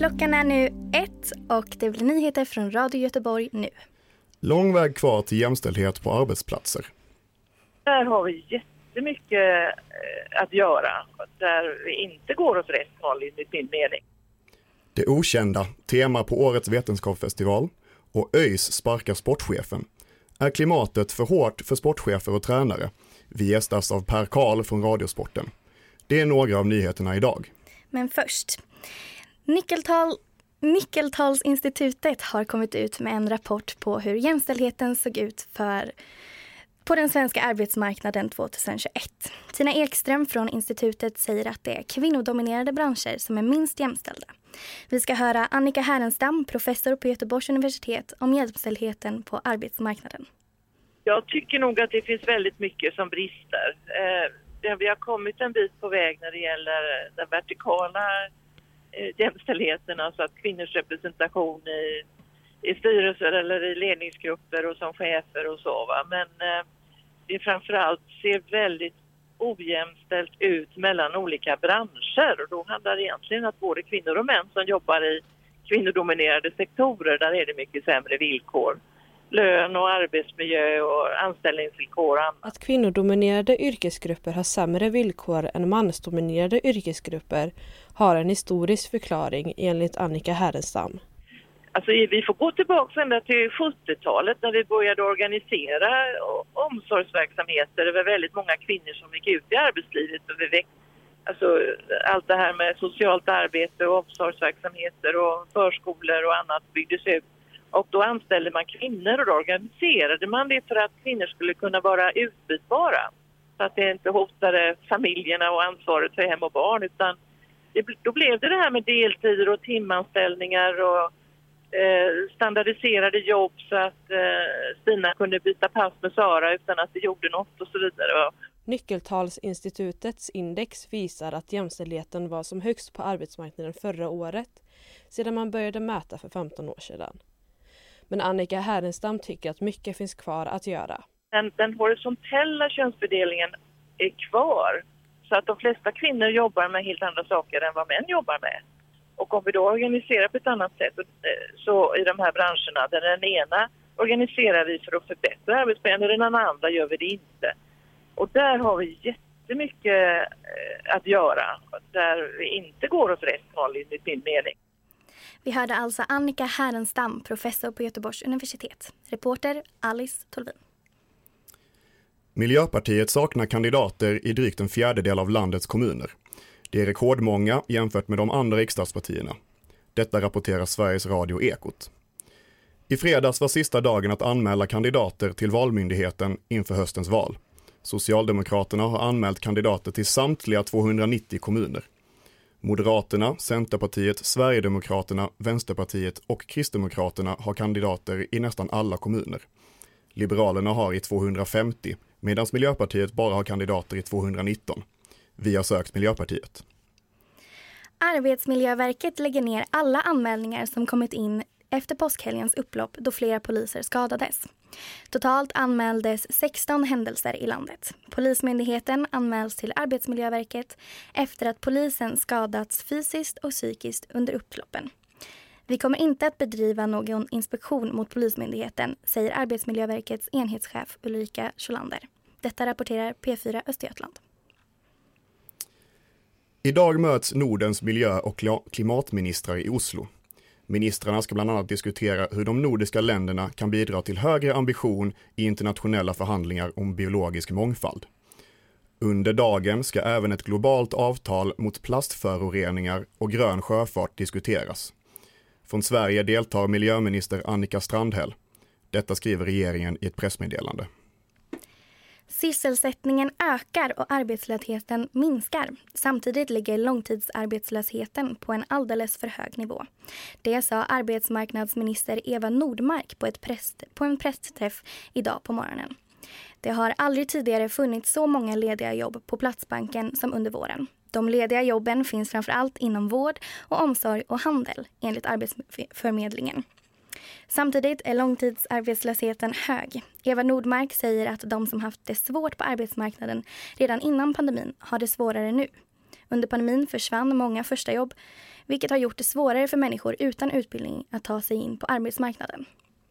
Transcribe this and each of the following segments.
Klockan är nu 1 och det blir nyheter från Radio Göteborg nu. Lång väg kvar till jämställdhet på arbetsplatser. Där har vi jättemycket att göra där vi inte går åt rätt håll i min mening. Det okända, tema på årets vetenskapsfestival och ÖIS sparkar sportchefen. Är klimatet för hårt för sportchefer och tränare? Vi gästas av Per Karl från Radiosporten. Det är några av nyheterna idag. Men först, Nyckeltalsinstitutet har kommit ut med en rapport på hur jämställdheten såg ut på den svenska arbetsmarknaden 2021. Tina Ekström från institutet säger att det är kvinnodominerade branscher som är minst jämställda. Vi ska höra Annika Härenstam, professor på Göteborgs universitet, om jämställdheten på arbetsmarknaden. Jag tycker nog att det finns väldigt mycket som brister. Vi har kommit en bit på väg när det gäller den vertikala jämställdheten, alltså att kvinnors representation i styrelser eller i ledningsgrupper och som chefer och så. Va? Men det framförallt ser väldigt ojämställt ut mellan olika branscher. Och då handlar det egentligen att både kvinnor och män som jobbar i kvinnodominerade sektorer, där är det mycket sämre villkor. Lön och arbetsmiljö och anställningsvillkor och annat. Att kvinnodominerade yrkesgrupper har sämre villkor än mansdominerade yrkesgrupper har en historisk förklaring enligt Annika Härenstam. Alltså vi får gå tillbaka ända till 70-talet när vi började organisera omsorgsverksamheter. Det var väldigt många kvinnor som gick ut i arbetslivet. Alltså allt det här med socialt arbete och omsorgsverksamheter och förskolor och annat byggdes ut. Och då anställde man kvinnor och då organiserade man det för att kvinnor skulle kunna vara utbytbara. Så att det inte hotade familjerna och ansvaret för hem och barn. Utan då blev det här med deltider och timanställningar och standardiserade jobb så att Stina kunde byta pass med Sara utan att det gjorde något och så vidare. Nyckeltalsinstitutets index visar att jämställdheten var som högst på arbetsmarknaden förra året, sedan man började mäta för 15 år sedan. Men Annika Härenstam tycker att mycket finns kvar att göra. Den horisontella könsfördelningen är kvar. Så att de flesta kvinnor jobbar med helt andra saker än vad män jobbar med. Och om vi då organiserar på ett annat sätt så i de här branscherna, där den ena organiserar vi för att förbättra arbetsmiljön och den andra gör vi det inte. Och där har vi jättemycket att göra där vi inte går åt rätt håll i min mening. Vi hörde alltså Annika Härenstam, professor på Göteborgs universitet. Reporter Alice Tolvin. Miljöpartiet saknar kandidater i drygt en fjärdedel av landets kommuner. Det är rekordmånga jämfört med de andra riksdagspartierna. Detta rapporterar Sveriges Radio Ekot. I fredags var sista dagen att anmäla kandidater till Valmyndigheten inför höstens val. Socialdemokraterna har anmält kandidater till samtliga 290 kommuner. Moderaterna, Centerpartiet, Sverigedemokraterna, Vänsterpartiet och Kristdemokraterna har kandidater i nästan alla kommuner. Liberalerna har i 250, medan Miljöpartiet bara har kandidater i 219. Vi har sökt Miljöpartiet. Arbetsmiljöverket lägger ner alla anmälningar som kommit in efter påskhelgens upplopp då flera poliser skadades. Totalt anmäldes 16 händelser i landet. Polismyndigheten anmäls till Arbetsmiljöverket efter att polisen skadats fysiskt och psykiskt under upploppen. Vi kommer inte att bedriva någon inspektion mot Polismyndigheten, säger Arbetsmiljöverkets enhetschef Ulrika Scholander. Detta rapporterar P4 Östergötland. Idag möts Nordens miljö- och klimatministrar i Oslo. Ministrarna ska bland annat diskutera hur de nordiska länderna kan bidra till högre ambition i internationella förhandlingar om biologisk mångfald. Under dagen ska även ett globalt avtal mot plastföroreningar och grön sjöfart diskuteras. Från Sverige deltar miljöminister Annika Strandhäll. Detta skriver regeringen i ett pressmeddelande. Sysselsättningen ökar och arbetslösheten minskar. Samtidigt ligger långtidsarbetslösheten på en alldeles för hög nivå. Det sa arbetsmarknadsminister Eva Nordmark på en pressträff idag på morgonen. Det har aldrig tidigare funnits så många lediga jobb på Platsbanken som under våren. De lediga jobben finns framförallt inom vård och omsorg och handel, enligt Arbetsförmedlingen. Samtidigt är långtidsarbetslösheten hög. Eva Nordmark säger att de som haft det svårt på arbetsmarknaden redan innan pandemin har det svårare nu. Under pandemin försvann många första jobb, vilket har gjort det svårare för människor utan utbildning att ta sig in på arbetsmarknaden.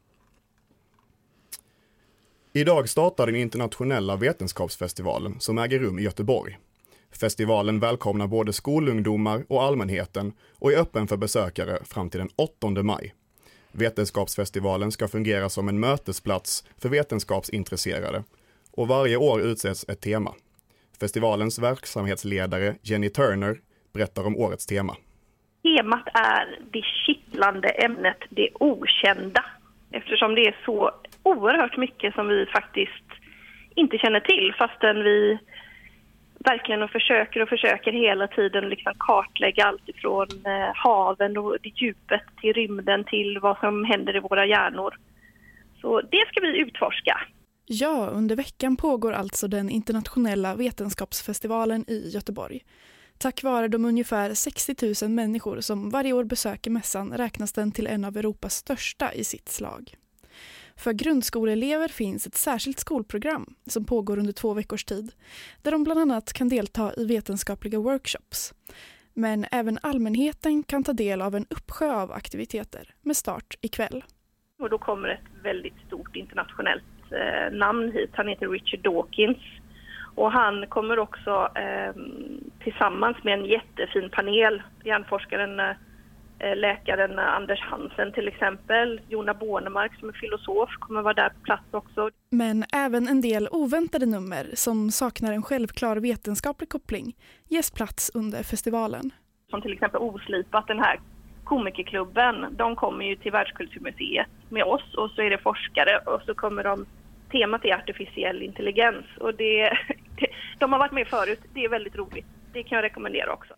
Idag startar den internationella vetenskapsfestivalen som äger rum i Göteborg. Festivalen välkomnar både skolungdomar och allmänheten och är öppen för besökare fram till den 8 maj. Vetenskapsfestivalen ska fungera som en mötesplats för vetenskapsintresserade och varje år utses ett tema. Festivalens verksamhetsledare Jenny Turner berättar om årets tema. Temat är det kittlande ämnet det okända, eftersom det är så oerhört mycket som vi faktiskt inte känner till, fastän vi verkligen försöker hela tiden liksom kartlägga allt ifrån haven och det djupet till rymden till vad som händer i våra hjärnor. Så det ska vi utforska. Ja, under veckan pågår alltså den internationella vetenskapsfestivalen i Göteborg. Tack vare de ungefär 60 000 människor som varje år besöker mässan räknas den till en av Europas största i sitt slag. För grundskoleelever finns ett särskilt skolprogram som pågår under 2 veckors tid, där de bland annat kan delta i vetenskapliga workshops. Men även allmänheten kan ta del av en uppsjö av aktiviteter med start ikväll. Och då kommer ett väldigt stort internationellt namn hit. Han heter Richard Dawkins. Och han kommer också tillsammans med en jättefin panel, hjärnforskaren, läkaren Anders Hansen till exempel, Jona Bornemark som är filosof kommer vara där på plats också. Men även en del oväntade nummer som saknar en självklar vetenskaplig koppling ges plats under festivalen. Som till exempel Oslipat, den här komikerklubben, de kommer ju till Världskulturmuseet med oss och så är det forskare och så kommer temat är artificiell intelligens och de har varit med förut, det är väldigt roligt, det kan jag rekommendera också.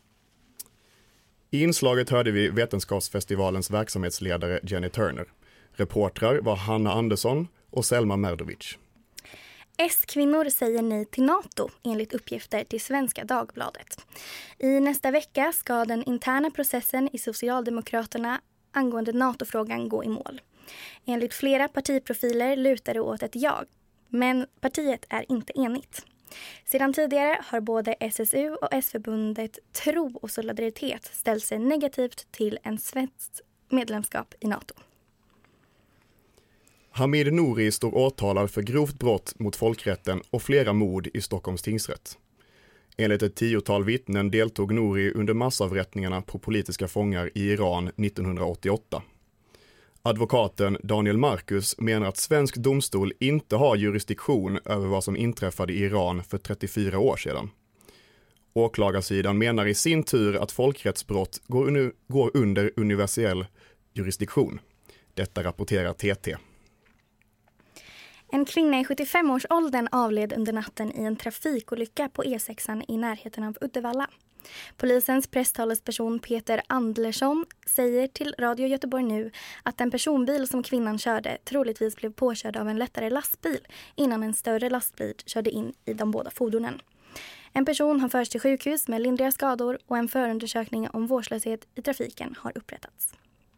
I inslaget hörde vi Vetenskapsfestivalens verksamhetsledare Jenny Turner. Reportrar var Hanna Andersson och Selma Merdovic. S-kvinnor säger nej till NATO enligt uppgifter till Svenska Dagbladet. I nästa vecka ska den interna processen i Socialdemokraterna angående NATO-frågan gå i mål. Enligt flera partiprofiler lutar det åt ett ja, men partiet är inte enigt. Sedan tidigare har både SSU och S-förbundet Tro och Solidaritet ställt sig negativt till en svenskt medlemskap i NATO. Hamid Nouri står åtalad för grovt brott mot folkrätten och flera mord i Stockholms tingsrätt. Enligt ett 10-tal vittnen deltog Nouri under massavrättningarna på politiska fångar i Iran 1988. Advokaten Daniel Marcus menar att svensk domstol inte har jurisdiktion över vad som inträffade i Iran för 34 år sedan. Åklagarsidan menar i sin tur att folkrättsbrott går under universell jurisdiktion. Detta rapporterar TT. En kvinna i 75-årsåldern avled under natten i en trafikolycka på E6 i närheten av Uddevalla. Polisens presstalesperson Peter Andlersson säger till Radio Göteborg nu att en personbil som kvinnan körde troligtvis blev påkörd av en lättare lastbil innan en större lastbil körde in i de båda fordonen. En person har förts till sjukhus med lindriga skador och en förundersökning om vårdslöshet i trafiken har upprättats.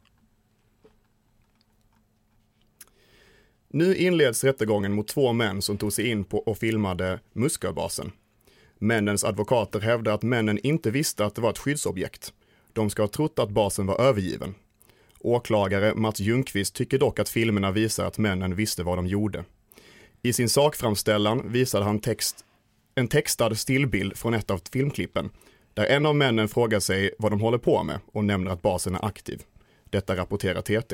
Nu inleds rättegången mot 2 män som tog sig in på och filmade Musköbasen. Männens advokater hävdar att männen inte visste att det var ett skyddsobjekt. De ska ha trott att basen var övergiven. Åklagare Mats Ljungqvist tycker dock att filmerna visar att männen visste vad de gjorde. I sin sakframställan visade han en textad stillbild från ett av filmklippen, där en av männen frågar sig vad de håller på med och nämner att basen är aktiv. Detta rapporterar TT.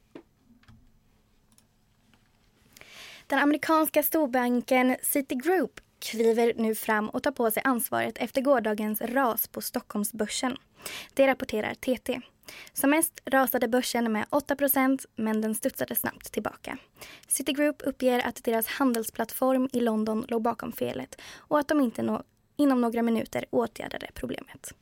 Den amerikanska storbanken Citigroup kliver nu fram och tar på sig ansvaret efter gårdagens ras på Stockholmsbörsen. Det rapporterar TT. Som mest rasade börsen med 8%, men den studsade snabbt tillbaka. Citigroup uppger att deras handelsplattform i London låg bakom felet och att de inte inom några minuter åtgärdade problemet.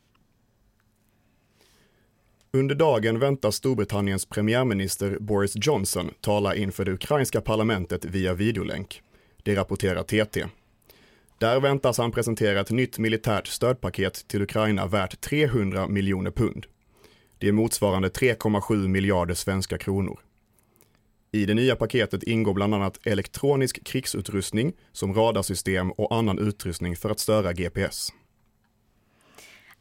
Under dagen väntas Storbritanniens premiärminister Boris Johnson tala inför det ukrainska parlamentet via videolänk. Det rapporterar TT. Där väntas han presentera ett nytt militärt stödpaket till Ukraina värt 300 miljoner pund. Det är motsvarande 3,7 miljarder svenska kronor. I det nya paketet ingår bland annat elektronisk krigsutrustning som radarsystem och annan utrustning för att störa GPS.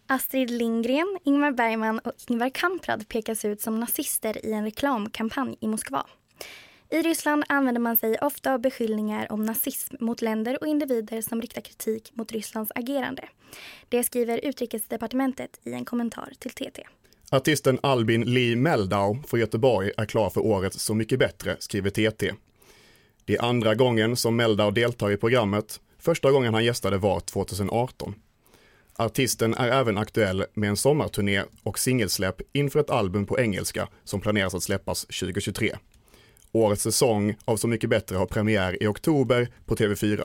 Astrid Lindgren, Ingmar Bergman och Ingvar Kamprad pekas ut som nazister i en reklamkampanj i Moskva. I Ryssland använder man sig ofta av beskyllningar om nazism mot länder och individer som riktar kritik mot Rysslands agerande. Det skriver Utrikesdepartementet i en kommentar till TT. Artisten Albin Lee Meldau från Göteborg är klar för årets Så mycket bättre, skriver TT. Det är andra gången som Meldau deltar i programmet. Första gången han gästade var 2018. Artisten är även aktuell med en sommarturné och singelsläpp inför ett album på engelska som planeras att släppas 2023. Årets säsong av Så mycket bättre har premiär i oktober på TV4.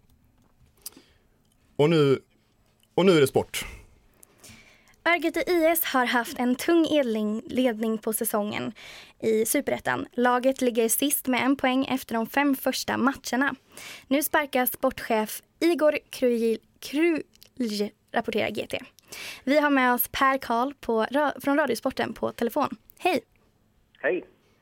Och nu är det sport. Örgryte IS har haft en tung ledning på säsongen i Superettan. Laget ligger sist med 1 poäng efter de 5 första matcherna. Nu sparkar sportchef Igor Krulj, rapporterar GT. Vi har med oss Per Karl från Radiosporten på telefon. Hej! Hej!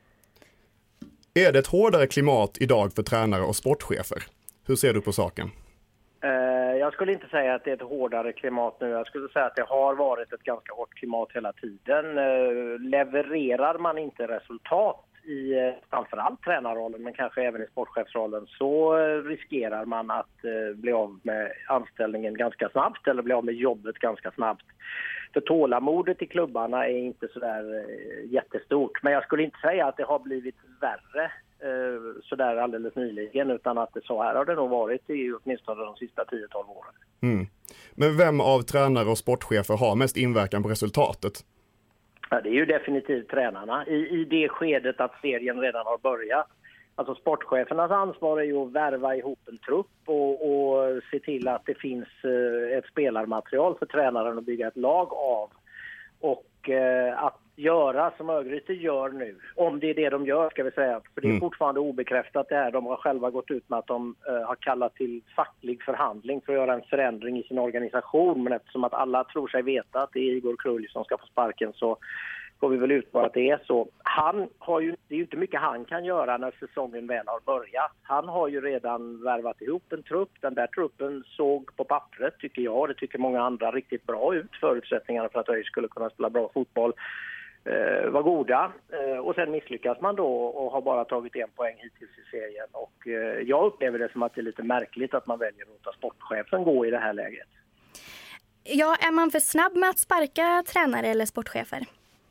Är det ett hårdare klimat idag för tränare och sportchefer? Hur ser du på saken? Jag skulle inte säga att det är ett hårdare klimat nu. Jag skulle säga att det har varit ett ganska hårt klimat hela tiden. Levererar man inte resultat i framförallt tränarrollen men kanske även i sportchefsrollen så riskerar man att bli av med anställningen ganska snabbt eller bli av med jobbet ganska snabbt. För tålamodet i klubbarna är inte så där jättestort. Men jag skulle inte säga att det har blivit värre så där alldeles nyligen utan att så här har det nog varit i åtminstone de sista 10-12 åren. Mm. Men vem av tränare och sportchefer har mest inverkan på resultatet? Ja, det är ju definitivt tränarna. I det skedet att serien redan har börjat. Alltså sportchefernas ansvar är ju att värva ihop en trupp och se till att det finns ett spelarmaterial för tränaren att bygga ett lag av. Och att göra som Örgryte gör nu, om det är det de gör ska vi säga, för det är fortfarande obekräftat det här. De har själva gått ut med att de har kallat till facklig förhandling för att göra en förändring i sin organisation, men eftersom att alla tror sig veta att det är Igor Krulj som ska få sparken så får vi väl utgå att det är så. Det är ju inte mycket han kan göra när säsongen väl har börjat. Han har ju redan värvat ihop en trupp. Den där truppen såg på pappret, tycker jag, och det tycker många andra, riktigt bra ut. Förutsättningarna för att ÖIS skulle kunna spela bra fotboll var goda. Och sen misslyckas man då och har bara tagit 1 poäng hittills i serien. Och jag upplever det som att det är lite märkligt att man väljer att låta sportchefen gå i det här läget. Ja, är man för snabb med att sparka tränare eller sportchefer?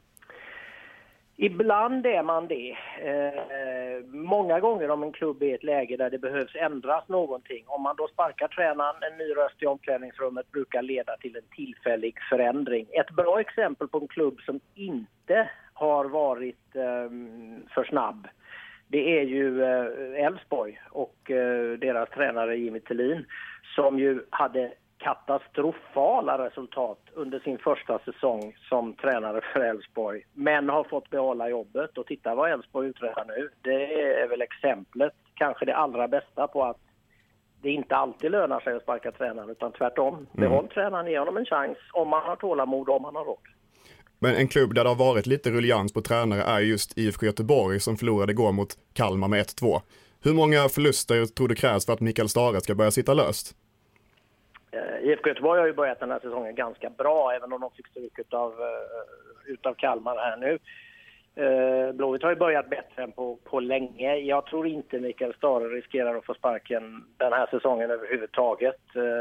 Ibland är man det. Många gånger om en klubb är i ett läge där det behövs ändras någonting. Om man då sparkar tränaren, en ny röst i omklädningsrummet brukar leda till en tillfällig förändring. Ett bra exempel på en klubb som inte har varit för snabb, det är ju Elfsborg och deras tränare Jimmy Thelin som ju hade katastrofala resultat under sin första säsong som tränare för Elfsborg, men har fått behålla jobbet. Och titta vad Elfsborg uträttar nu. Det är väl exemplet, kanske det allra bästa på att det inte alltid lönar sig att sparka tränaren, utan tvärtom. Behåll tränaren, ge honom en chans om man har tålamod och om man har råd. Men en klubb där det har varit lite ruljans på tränare är just IFK Göteborg som förlorade igår mot Kalmar med 1-2. Hur många förluster tror du krävs för att Mikael Stare ska börja sitta löst? IFK Göteborg har ju börjat den här säsongen ganska bra, även om de fick stryk utav Kalmar här nu. Blåvitt har ju börjat bättre än på länge. Jag tror inte Mikael Stare riskerar att få sparken den här säsongen överhuvudtaget.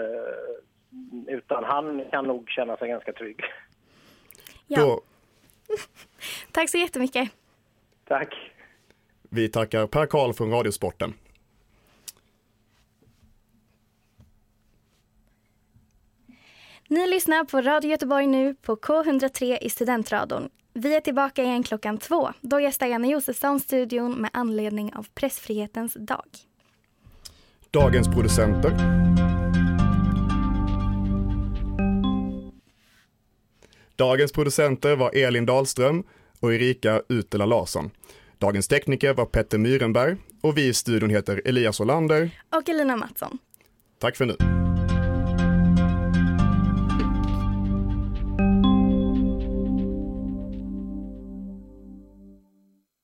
Utan han kan nog känna sig ganska trygg. Ja. Tack så jättemycket. Tack. Vi tackar Per Karl från Radiosporten. Ni lyssnar på Radio Göteborg nu på K103 i Studentradion. Vi är tillbaka igen 2:00. Då gästar Janne Josefsson studion med anledning av pressfrihetens dag. Dagens producenter. Dagens producenter var Elin Dahlström och Erika Utela Larsson. Dagens tekniker var Petter Myrenberg och vi i studion heter Elias Olander och Elina Mattsson. Tack för nu.